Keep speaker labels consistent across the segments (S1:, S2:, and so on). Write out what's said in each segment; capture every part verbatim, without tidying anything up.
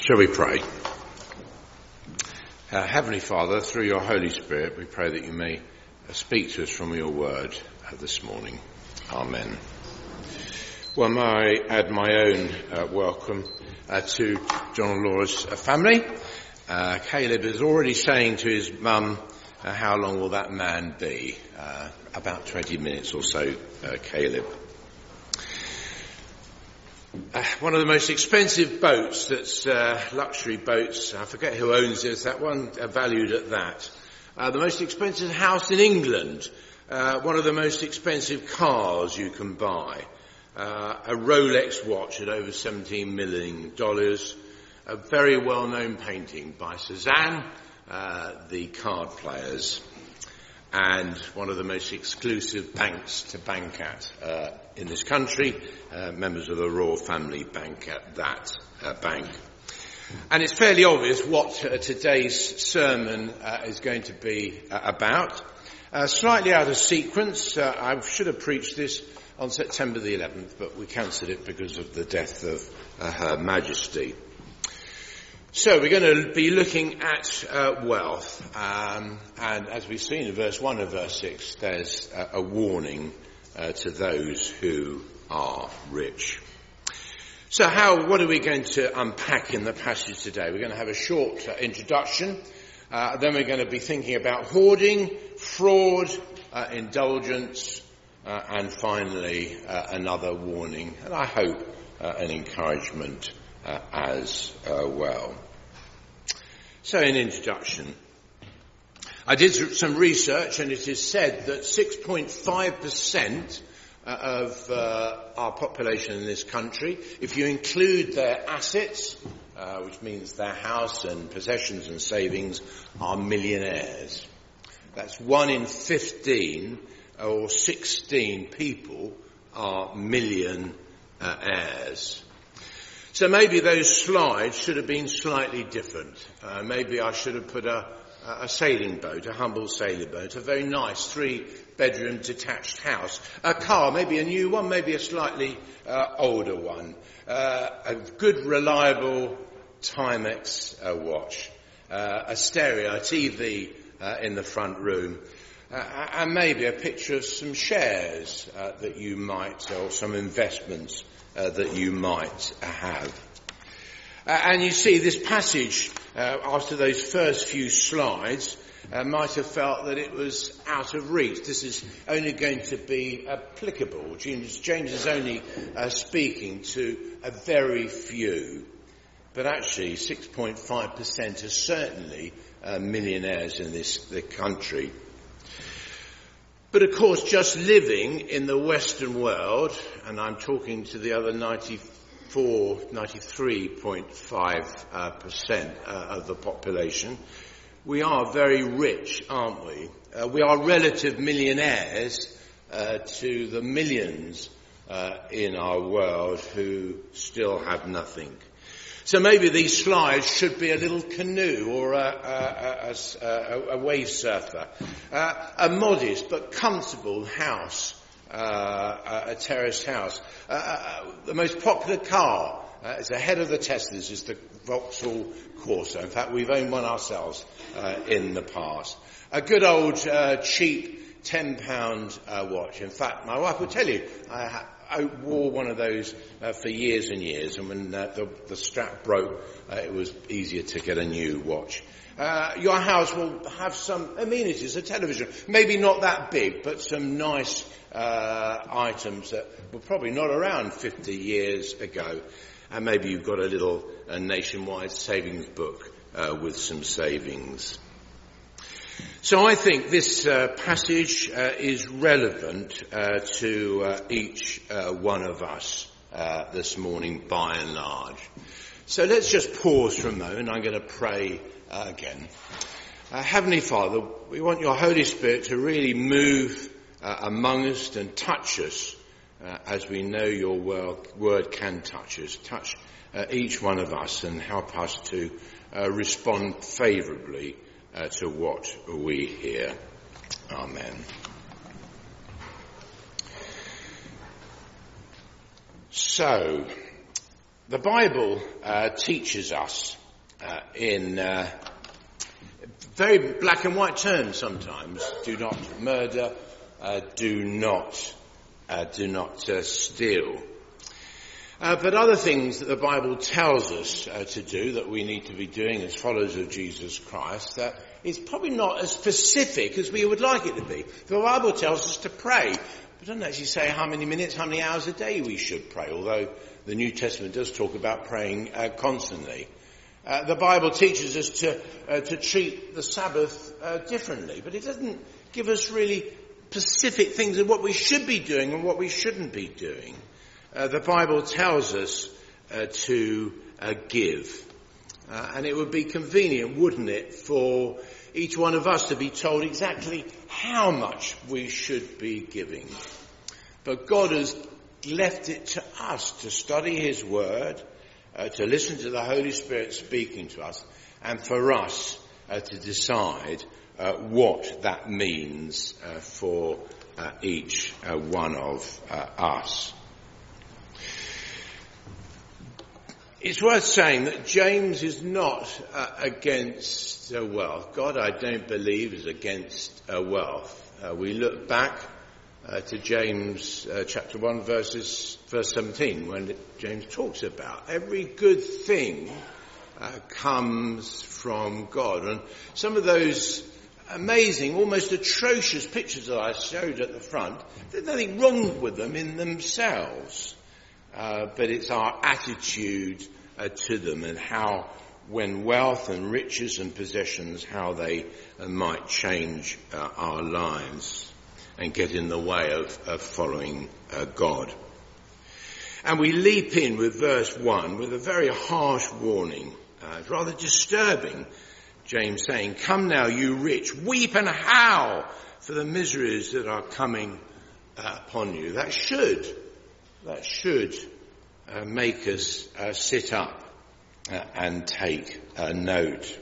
S1: Shall we pray? Uh, Heavenly Father, through your Holy Spirit, we pray that you may uh, speak to us from your word uh, this morning. Amen. Well, may I add my own uh, welcome uh, to John and Laura's uh, family. Uh, Caleb is already saying to his mum, uh, how long will that man be? Uh, about twenty minutes or so, uh, Caleb. Uh, one of the most expensive boats, that's uh, luxury boats, I forget who owns it, that one uh, valued at that. Uh, the most expensive house in England, uh, one of the most expensive cars you can buy, uh, a Rolex watch at over seventeen million dollars, a very well-known painting by Cézanne, uh, the card players, and one of the most exclusive banks to bank at uh, in this country, uh, members of the royal family bank at that uh, bank. And it's fairly obvious what uh, today's sermon uh, is going to be uh, about. Uh, slightly out of sequence, uh, I should have preached this on September the eleventh, but we cancelled it because of the death of uh, Her Majesty. So we're going to be looking at uh, wealth, um, and as we've seen in verse one and verse six, there's uh, a warning uh, to those who are rich. So how, what are we going to unpack in the passage today? We're going to have a short uh, introduction, uh, then we're going to be thinking about hoarding, fraud, uh, indulgence, uh, and finally uh, another warning, and I hope uh, an encouragement uh, as uh, well. So in introduction, I did some research and it is said that six point five percent of uh, our population in this country, if you include their assets, uh, which means their house and possessions and savings, are millionaires. That's one in fifteen or sixteen people are millionaires. So maybe those slides should have been slightly different. Uh, maybe I should have put a, a sailing boat, a humble sailing boat, a very nice three-bedroom detached house, a car, maybe a new one, maybe a slightly uh, older one, uh, a good, reliable Timex uh, watch, uh, a stereo, a T V uh, in the front room, uh, and maybe a picture of some shares uh, that you might, or some investments Uh, that you might have. Uh, and you see, this passage, uh, after those first few slides, uh, might have felt that it was out of reach. This is only going to be applicable. James, James is only uh, speaking to a very few. But actually, six point five percent are certainly uh, millionaires in this the country. But of course, just living in the Western world, and I'm talking to the other ninety-four, ninety-three point five percent uh, uh, of the population, we are very rich, aren't we? Uh, we are relative millionaires uh, to the millions uh, in our world who still have nothing. So maybe these slides should be a little canoe or a, a, a, a, a wave surfer, uh, a modest but comfortable house, uh, a terraced house. Uh, the most popular car uh, is ahead of the Teslas is the Vauxhall Corsa. In fact, we've owned one ourselves uh, in the past. A good old uh, cheap ten pound uh, watch. In fact, my wife will tell you, I ha- I wore one of those uh, for years and years, and when uh, the, the strap broke, uh, it was easier to get a new watch. Uh, your house will have some amenities, a television, maybe not that big, but some nice uh, items that were probably not around fifty years ago. And maybe you've got a little uh, nationwide savings book uh, with some savings. So I think this uh, passage uh, is relevant uh, to uh, each uh, one of us uh, this morning, by and large. So let's just pause for a moment. I'm going to pray uh, again. Uh, Heavenly Father, we want your Holy Spirit to really move uh, among us and touch us uh, as we know your word, word can touch us. Touch uh, each one of us and help us to uh, respond favourably Uh, to what we hear. Amen. So, The Bible uh, teaches us uh, in uh, very black and white terms sometimes: do not murder, uh, do not, uh, do not uh, steal. Uh, but other things that the Bible tells us uh, to do, that we need to be doing as followers of Jesus Christ, that is probably not as specific as we would like it to be. The Bible tells us to pray, but doesn't actually say how many minutes, how many hours a day we should pray, although the New Testament does talk about praying uh, constantly. Uh, the Bible teaches us to uh, to treat the Sabbath uh, differently, but it doesn't give us really specific things of what we should be doing and what we shouldn't be doing. Uh, the Bible tells us uh, to uh, give, uh, and it would be convenient, wouldn't it, for each one of us to be told exactly how much we should be giving. But God has left it to us to study his word, uh, to listen to the Holy Spirit speaking to us, and for us uh, to decide uh, what that means uh, for uh, each uh, one of uh, us. It's worth saying that James is not uh, against uh, wealth. God, I don't believe, is against uh, wealth. Uh, we look back Uh, to James uh, chapter one verses verse seventeen, when it, James talks about every good thing uh, comes from God. And some of those amazing, almost atrocious pictures that I showed at the front, there's nothing wrong with them in themselves, uh, but it's our attitude uh, to them, and how, when wealth and riches and possessions, how they uh, might change uh, our lives and get in the way of, of following uh, God. And we leap in with verse one with a very harsh warning, uh, rather disturbing. James saying, "Come now, you rich, weep and howl for the miseries that are coming uh, upon you." That should, that should uh, make us uh, sit up uh, and take uh, note.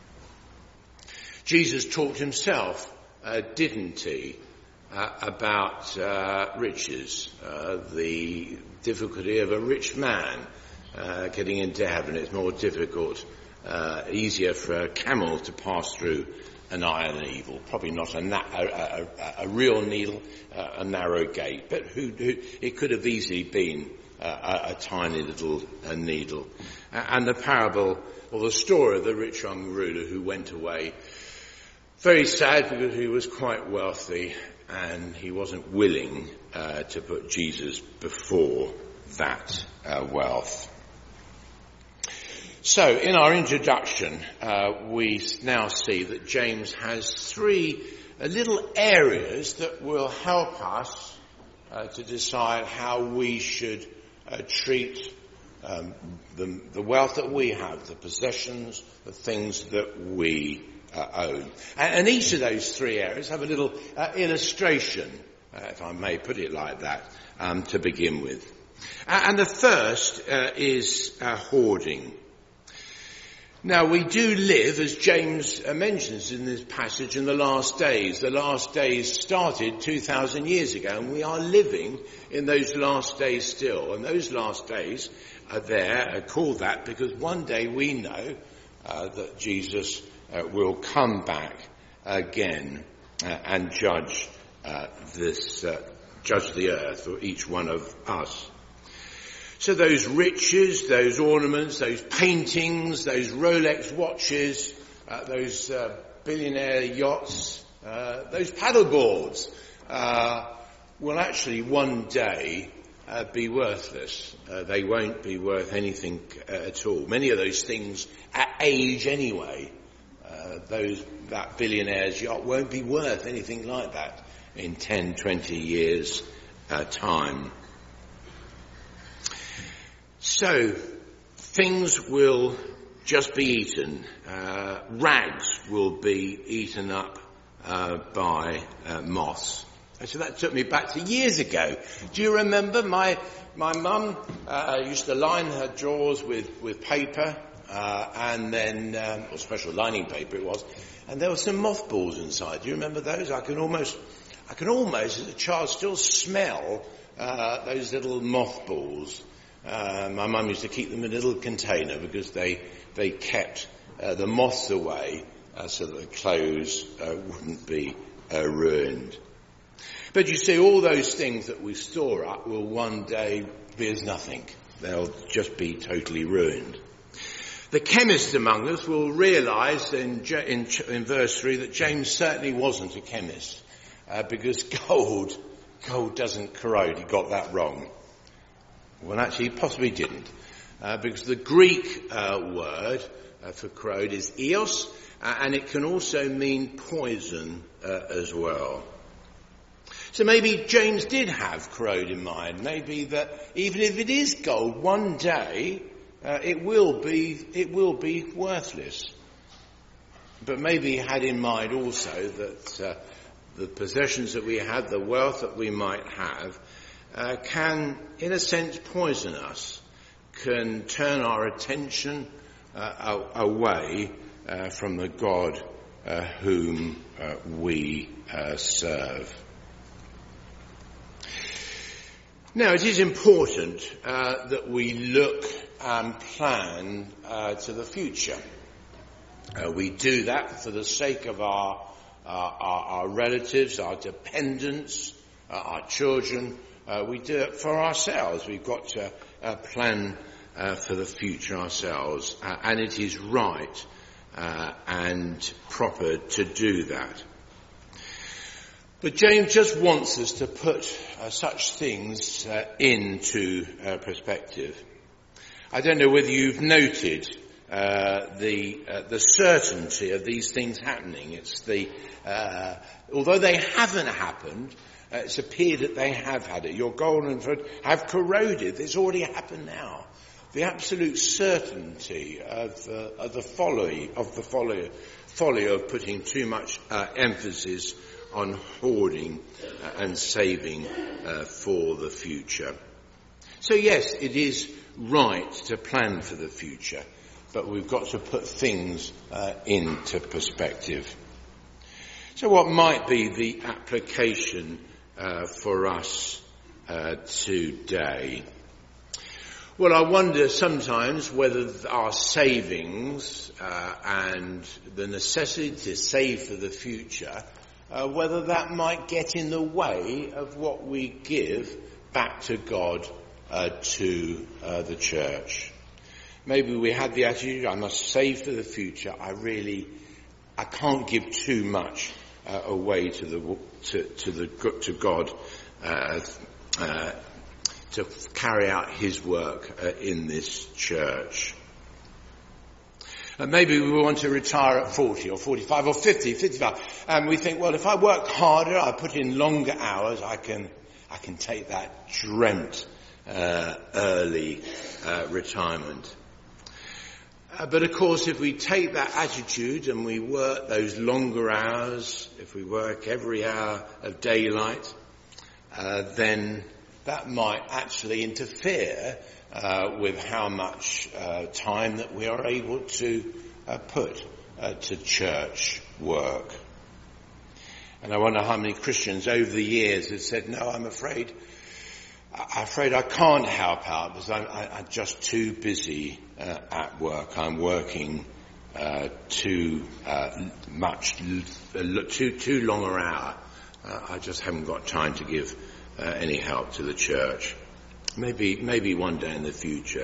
S1: Jesus talked himself, uh, didn't he? Uh, about uh, riches, uh, the difficulty of a rich man uh, getting into heaven. It's more difficult, uh, easier for a camel to pass through an iron needle. Probably not a, na- a, a, a real needle, uh, a narrow gate, but who, who, it could have easily been uh, a, a tiny little uh, needle. Uh, and the parable, or the story of the rich young ruler who went away very sad because he was quite wealthy, and he wasn't willing uh, to put Jesus before that uh, wealth. So, in our introduction, uh, we now see that James has three uh, little areas that will help us uh, to decide how we should uh, treat um, the, the wealth that we have, the possessions, the things that we Uh, own. And, and each of those three areas have a little uh, illustration, uh, if I may put it like that, um, to begin with. Uh, and the first uh, is uh, hoarding. Now, we do live, as James uh, mentions in this passage, in the last days. The last days started two thousand years ago, and we are living in those last days still. And those last days are there, are called that, because one day we know uh, that Jesus Uh, will come back again uh, and judge uh, this, uh, judge the earth, or each one of us. So those riches, those ornaments, those paintings, those Rolex watches, uh, those uh, billionaire yachts, uh, those paddle boards, uh, will actually one day uh, be worthless. Uh, they won't be worth anything uh, at all. Many of those things at age anyway. Uh, those, that billionaire's yacht won't be worth anything like that in ten, twenty years uh, time. So, things will just be eaten. Uh, rags will be eaten up uh, by uh, moths. So that took me back to years ago. Do you remember my my mum uh, used to line her drawers with, with paper, Uh, and then, um, or special lining paper it was, and there were some mothballs inside. Do you remember those? I can almost, I can almost, as a child, still smell uh, those little mothballs. Uh, my mum used to keep them in a little container because they they kept uh, the moths away uh, so that the clothes uh, wouldn't be uh, ruined. But you see, all those things that we store up will one day be as nothing. They'll just be totally ruined. The chemist among us will realise in, in, in verse three that James certainly wasn't a chemist, uh, because gold, gold doesn't corrode. He got that wrong. Well, actually, he possibly didn't, uh, because the Greek uh, word uh, for corrode is eos, uh, and it can also mean poison uh, as well. So maybe James did have corrode in mind. Maybe that even if it is gold, one day uh, it will be it will be worthless. But maybe he had in mind also that uh, the possessions that we have, the wealth that we might have, uh, can, in a sense, poison us, can turn our attention uh, away uh, from the God uh, whom uh, we uh, serve. Now, it is important uh, that we look and plan uh, to the future. Uh, we do that for the sake of our our, our, our relatives, our dependents, uh, our children. Uh, we do it for ourselves. We've got to uh, plan uh, for the future ourselves, uh, and it is right uh, and proper to do that. But James just wants us to put uh, such things uh, into uh, perspective. I don't know whether you've noted uh, the uh, the certainty of these things happening. It's the uh, although they haven't happened, uh, it's appeared that they have had it. Your gold and food have corroded. It's already happened now. The absolute certainty of, uh, of the folly of the folly, folly of putting too much uh, emphasis on hoarding and saving uh, for the future. So yes, it is right to plan for the future, but we've got to put things uh, into perspective. So what might be the application uh, for us uh, today? Well, I wonder sometimes whether our savings uh, and the necessity to save for the future, Uh, whether that might get in the way of what we give back to God, uh, to uh, the church. Maybe we had the attitude, I must save for the future. I really, I can't give too much uh, away to the to, to the to God uh, uh, to carry out His work uh, in this church. And maybe we want to retire at forty or forty-five or fifty, fifty-five. And we think, well, if I work harder, I put in longer hours, I can, I can take that dreamt, uh, early, uh, retirement. Uh, but of course, if we take that attitude and we work those longer hours, if we work every hour of daylight, uh, then that might actually interfere Uh, with how much uh, time that we are able to uh, put uh, to church work. And I wonder how many Christians over the years have said, no, I'm afraid, I'm afraid I can't help out because I'm, I, I'm just too busy uh, at work. I'm working uh, too uh, much, too, too long an hour. Uh, I just haven't got time to give uh, any help to the church. Maybe, maybe one day in the future.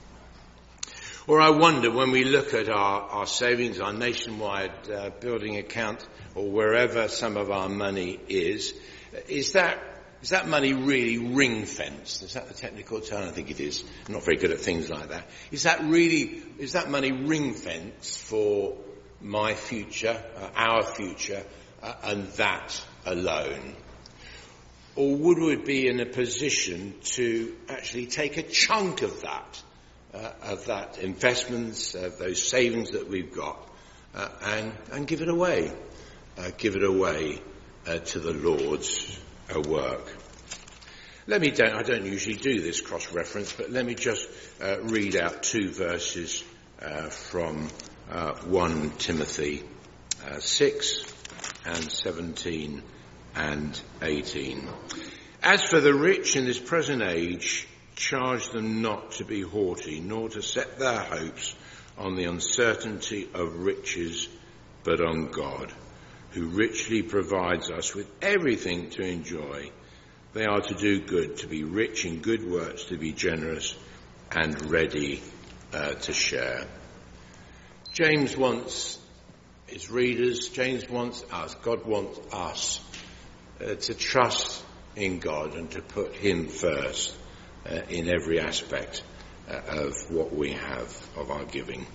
S1: Or I wonder when we look at our, our savings, our nationwide uh, building account, or wherever some of our money is, is that, is that money really ring-fenced? Is that the technical term? I think it is. I'm not very good at things like that. Is that really, is that money ring-fenced for my future, uh, our future, uh, and that alone? Or would we be in a position to actually take a chunk of that, uh, of that investments, of those savings that we've got, uh, and, and give it away, uh, give it away uh, to the Lord's uh, work? Let me, don't, I don't usually do this cross-reference, but let me just uh, read out two verses uh, from uh, First Timothy uh, six and seventeen and eighteen. As for the rich in this present age, charge them not to be haughty, nor to set their hopes on the uncertainty of riches, but on God, who richly provides us with everything to enjoy. They are to do good, to be rich in good works, to be generous and ready uh, to share. James wants his readers, James wants us, God wants us uh, to trust in God and to put him first uh, in every aspect uh, of what we have, of our giving.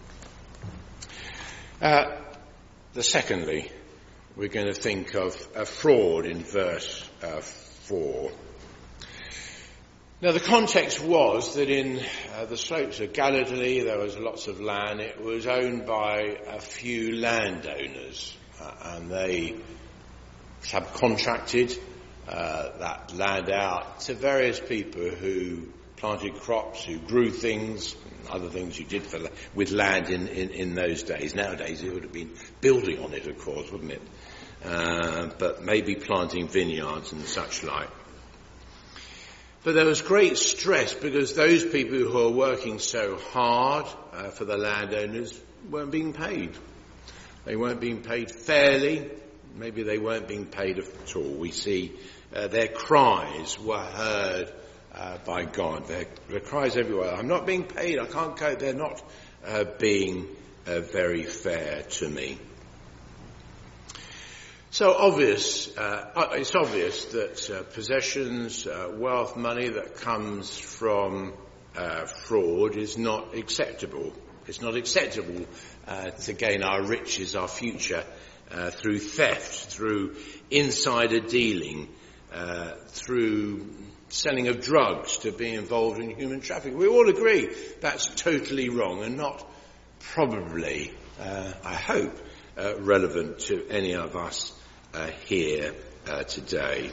S1: Uh, the secondly, we're going to think of a fraud in verse uh, four. Now the context was that in uh, the slopes of Galilee there was lots of land. It was owned by a few landowners uh, and they subcontracted uh, that land out to various people who planted crops, who grew things, other things you did for, with land in, in, in those days. Nowadays it would have been building on it, of course, wouldn't it? Uh, but maybe planting vineyards and such like. But there was great stress because those people who were working so hard uh, for the landowners weren't being paid. They weren't being paid fairly. Maybe they weren't being paid at all. We see uh, their cries were heard uh, by God. Their, their cries everywhere. I'm not being paid. I can't cope. They're not uh, being uh, very fair to me. So obvious, uh, it's obvious that uh, possessions, uh, wealth, money that comes from uh, fraud is not acceptable. It's not acceptable uh, to gain our riches, our future, uh, through theft, through insider dealing, uh, through selling of drugs, to be involved in human trafficking. We all agree that's totally wrong and not probably, uh, I hope, uh, relevant to any of us Uh, here uh, today.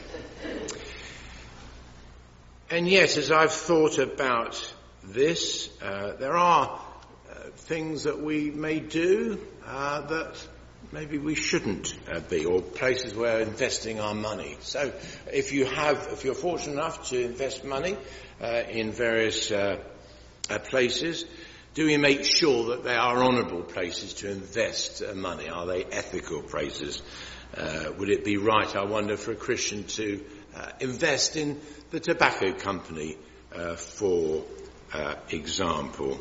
S1: And yet, as I've thought about this, uh, there are uh, things that we may do uh, that maybe we shouldn't uh, be, or places where we're investing our money. So if you have, if you're fortunate enough to invest money uh, in various uh, uh, places, do we make sure that they are honourable places to invest uh, money? Are they ethical places? Uh, would it be right, I wonder, for a Christian to uh, invest in the tobacco company, uh, for uh, example?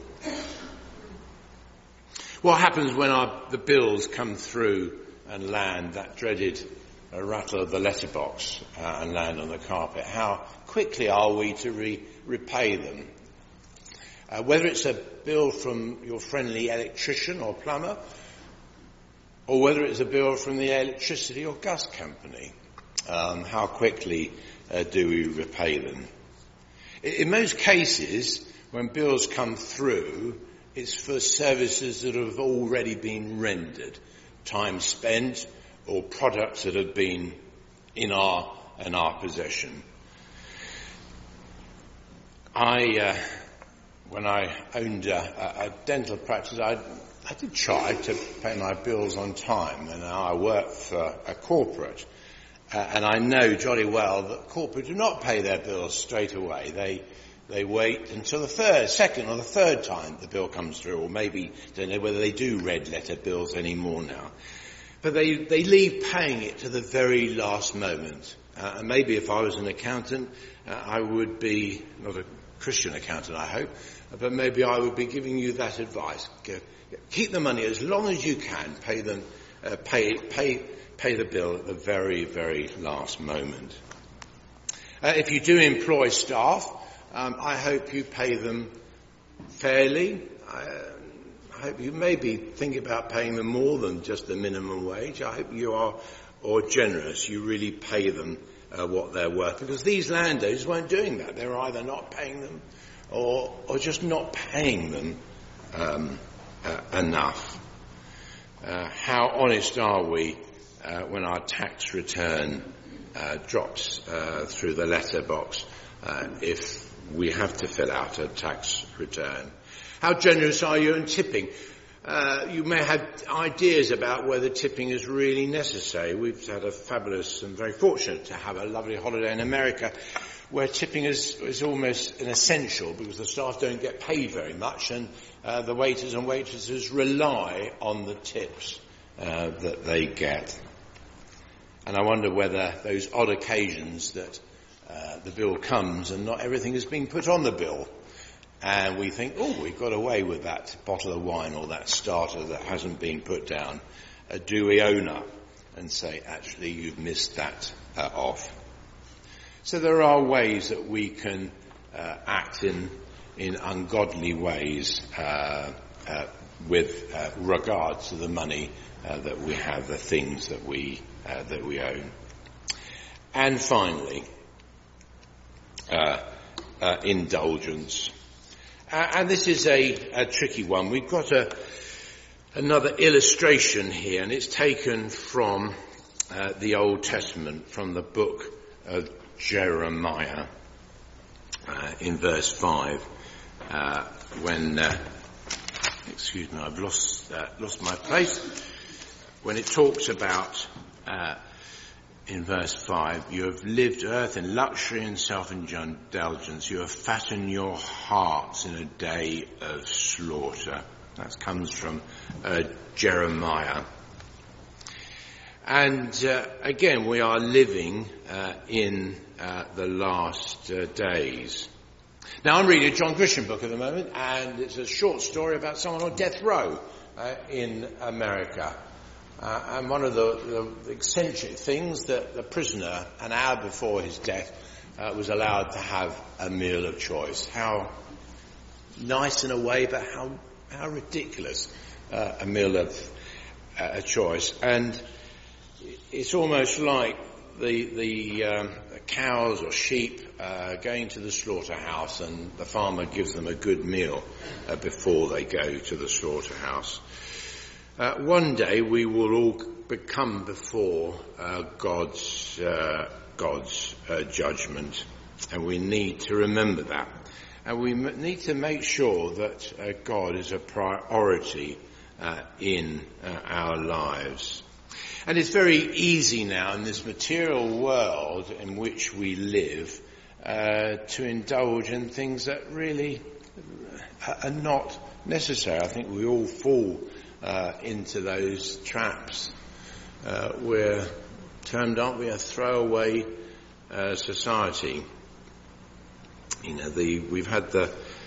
S1: What happens when our, the bills come through and land, that dreaded uh, rattle of the letterbox uh, and land on the carpet? How quickly are we to re- repay them? Uh, whether it's a bill from your friendly electrician or plumber, or whether it's a bill from the electricity or gas company, um, how quickly uh, do we repay them? In most cases, when bills come through, it's for services that have already been rendered, time spent, or products that have been in our in our possession. I, uh, when I owned a, a dental practice, I I did try to pay my bills on time, and now I work for a corporate, uh, and I know jolly well that corporate do not pay their bills straight away. They they wait until the third, second or the third time the bill comes through, or maybe, don't know whether they do red letter bills anymore now. But they, they leave paying it to the very last moment. Uh, and maybe if I was an accountant, uh, I would be, not a Christian accountant I hope, but maybe I would be giving you that advice. Go, keep the money as long as you can. Pay them, uh, pay, pay, pay the bill at the very, very last moment. Uh, if you do employ staff, um, I hope you pay them fairly. I, I hope you maybe think about paying them more than just the minimum wage. I hope you are, or generous. You really pay them uh, what they're worth, because these landowners weren't doing that. They're either not paying them, or, or just not paying them um, Uh, enough. Uh, how honest are we uh, when our tax return uh, drops uh, through the letterbox uh, if we have to fill out a tax return? How generous are you in tipping? Uh, you may have ideas about whether tipping is really necessary. We've had a fabulous and very fortunate to have a lovely holiday in America where tipping is, is almost an essential because the staff don't get paid very much, and uh, the waiters and waitresses rely on the tips uh, that they get. And I wonder whether those odd occasions that uh, the bill comes and not everything is being put on the bill, and we think, oh, we got away with that bottle of wine or that starter that hasn't been put down, uh, do we own up and say, actually, you've missed that uh, off? So there are ways that we can uh, act in in ungodly ways uh, uh, with uh, regard to the money uh, that we have, the things that we uh, that we own. And finally, uh, uh, indulgence. Uh, and this is a, a tricky one. We've got a another illustration here, and it's taken from uh, the Old Testament, from the book of Jeremiah, uh, in verse five, uh, when, uh, excuse me, I've lost, uh, lost my place, when it talks about, uh, in verse five, you have lived earth in luxury and self-indulgence, you have fattened your hearts in a day of slaughter. That comes from uh, Jeremiah. And uh, again, we are living uh, in uh, the last uh, days. Now, I'm reading a John Grisham book at the moment, and it's a short story about someone on death row uh, in America. Uh, and one of the, the eccentric things that the prisoner, an hour before his death, uh, was allowed to have a meal of choice. How nice in a way, but how how ridiculous uh, a meal of uh, a choice. And it's almost like the the um, cows or sheep uh, going to the slaughterhouse, and the farmer gives them a good meal uh, before they go to the slaughterhouse. Uh, one day we will all become before uh, God's uh, God's uh, judgment, and we need to remember that, and we m- need to make sure that uh, God is a priority uh, in uh, our lives. And it's very easy now in this material world in which we live uh, to indulge in things that really are not necessary. I think we all fall Uh, into those traps. Uh, we're termed, aren't we, a throwaway uh, society. You know, the we've had the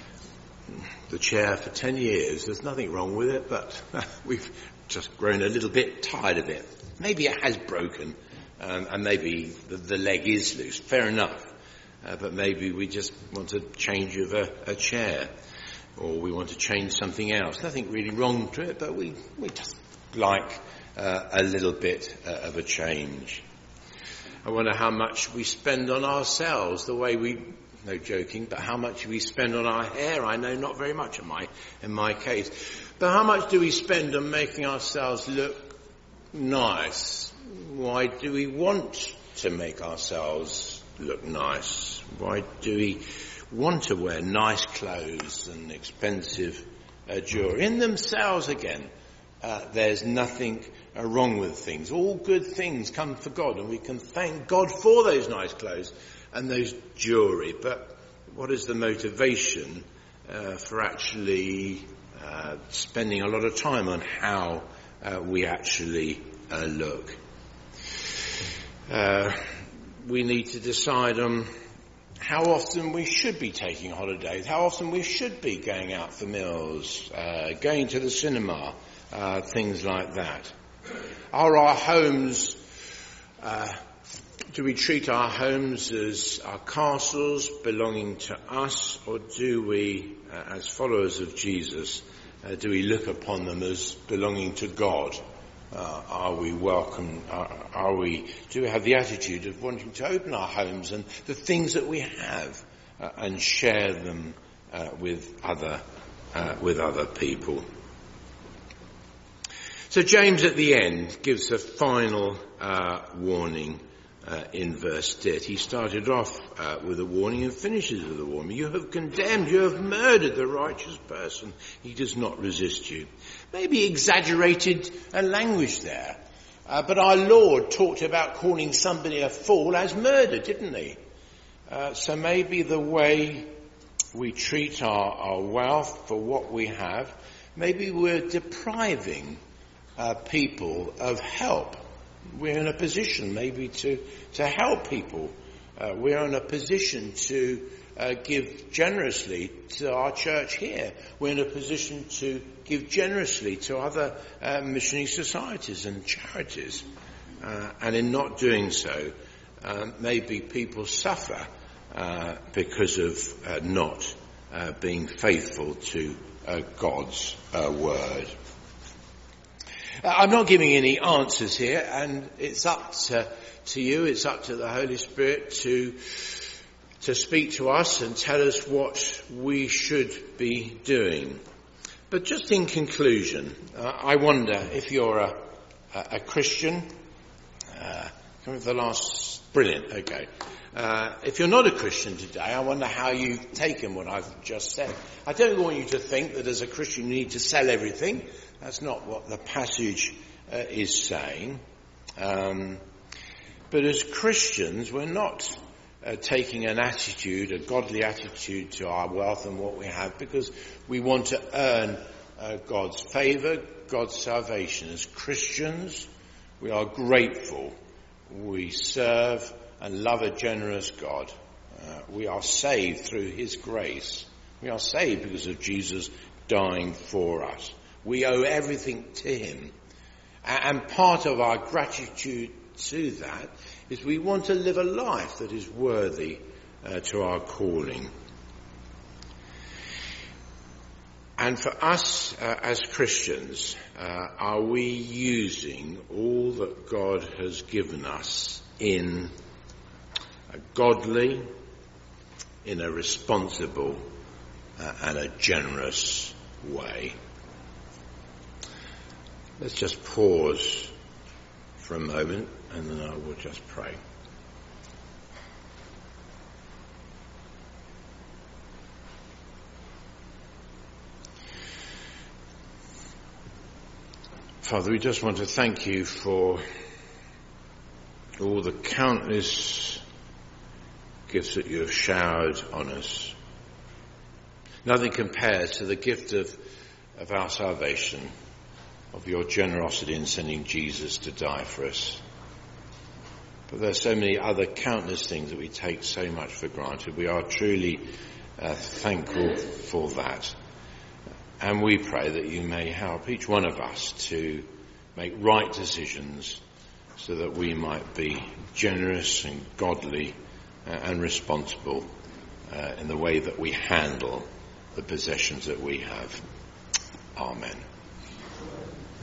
S1: the chair for ten years. There's nothing wrong with it, but we've just grown a little bit tired of it. Maybe it has broken, um, and maybe the, the leg is loose. Fair enough, uh, but maybe we just want a change of a, a chair. Or we want to change something else. Nothing really wrong to it, but we, we just like uh, a little bit uh, of a change. I wonder how much we spend on ourselves, the way we, no joking, but how much we spend on our hair. I know not very much in my, in my case. But how much do we spend on making ourselves look nice? Why do we want to make ourselves look nice? Why do we want to wear nice clothes and expensive uh, jewelry? In themselves, again, uh, there's nothing uh, wrong with things. All good things come from God, and we can thank God for those nice clothes and those jewelry. But what is the motivation uh, for actually uh, spending a lot of time on how uh, we actually uh, look? Uh, we need to decide on how often we should be taking holidays, how often we should be going out for meals, uh, going to the cinema, uh, things like that. Are our homes, uh, do we treat our homes as our castles belonging to us, or do we, uh, as followers of Jesus, uh, do we look upon them as belonging to God? Uh, are we welcome? Uh, are we? Do we have the attitude of wanting to open our homes and the things that we have uh, and share them uh, with other uh, with other people? So James at the end gives a final uh, warning uh, in verse ten. He started off uh, with a warning and finishes with a warning. You have condemned, you have murdered the righteous person. He does not resist you. Maybe exaggerated uh, language there. Uh, but our Lord talked about calling somebody a fool as murder, didn't he? Uh, so maybe the way we treat our, our wealth for what we have, maybe we're depriving uh, people of help. We're in a position maybe to, to help people. Uh, we're in a position to uh, give generously to our church here. We're in a position to give generously to other uh, missionary societies and charities. Uh, and in not doing so, uh, maybe people suffer uh, because of uh, not uh, being faithful to uh, God's uh, word. Uh, I'm not giving any answers here, and it's up to, to you, it's up to the Holy Spirit to to speak to us and tell us what we should be doing. But just in conclusion, uh, I wonder if you're a, a, a Christian. Uh, come with the last, brilliant, okay. Uh, if you're not a Christian today, I wonder how you've taken what I've just said. I don't want you to think that as a Christian you need to sell everything. That's not what the passage uh, is saying. Um, but as Christians, we're not uh, taking an attitude, a godly attitude to our wealth and what we have because we want to earn uh, God's favour, God's salvation. As Christians, we are grateful. We serve and love a generous God. Uh, we are saved through his grace. We are saved because of Jesus dying for us. We owe everything to him. And part of our gratitude to that is we want to live a life that is worthy uh, to our calling. And for us uh, as Christians, uh, are we using all that God has given us in a godly, in a responsible uh, and a generous way? Let's just pause for a moment and then I will just pray. Father, we just want to thank you for all the countless gifts that you have showered on us. Nothing compares to the gift of, of our salvation, of your generosity in sending Jesus to die for us. But there are so many other countless things that we take so much for granted. We are truly uh, thankful for that. And we pray that you may help each one of us to make right decisions so that we might be generous and godly uh, and responsible uh, in the way that we handle the possessions that we have. Amen.